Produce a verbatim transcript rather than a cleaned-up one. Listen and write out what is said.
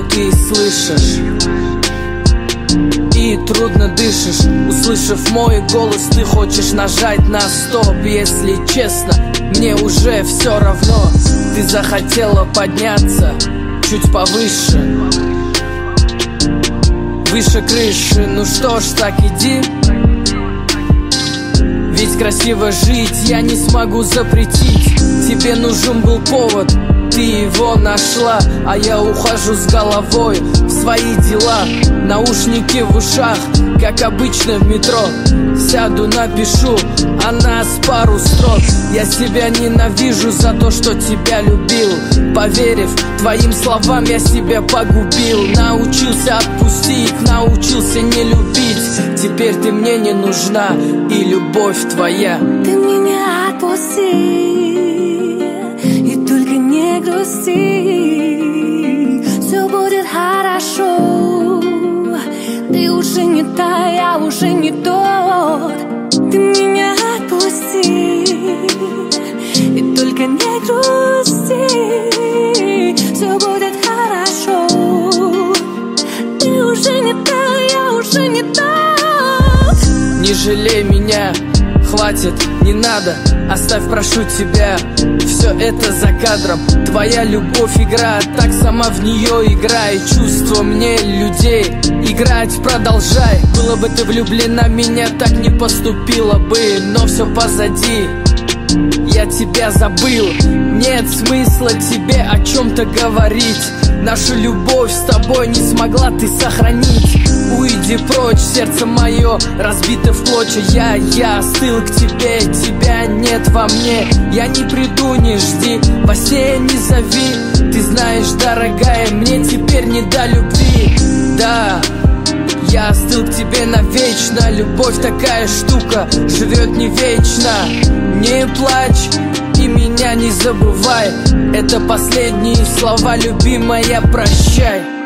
ты слышишь и трудно дышишь. Услышав мой голос, ты хочешь нажать на стоп. Если честно, мне уже все равно. Ты захотела подняться чуть повыше, выше крыши. Ну что ж, так иди. Ведь красиво жить я не смогу запретить. Тебе нужен был повод, ты его нашла. А я ухожу с головой в свои дела. Наушники в ушах, как обычно в метро. Сяду, напишу о нас пару строк. Я себя ненавижу за то, что тебя любил. Поверив твоим словам, я себя погубил. Научился отпустить, научился не любить. Теперь ты мне не нужна, и любовь твоя. Ты меня отпусти, и только не грусти. Все будет хорошо. Ты уже не та, я уже не тот. Ты меня отпусти, и только не грусти. Все будет хорошо. Ты уже не та, я уже не тот. Не жалей меня, хватит, не надо. Оставь, прошу тебя, все это за кадром. Твоя любовь игра, так сама в нее играй. Чувства мне людей, играть продолжай. Была бы ты влюблена, меня так не поступила бы. Но все позади, я тебя забыл. Нет смысла тебе о чем-то говорить. Нашу любовь с тобой не смогла ты сохранить. Уйди прочь, сердце мое разбито в клочья. Я, я остыл к тебе, тебя нет во мне. Я не приду, не жди, во сне не зови. Ты знаешь, дорогая, мне теперь не до любви. Да, я остыл к тебе навечно. Любовь такая штука, живет не вечно. Не плачь и меня не забывай. Это последние слова, любимая, прощай.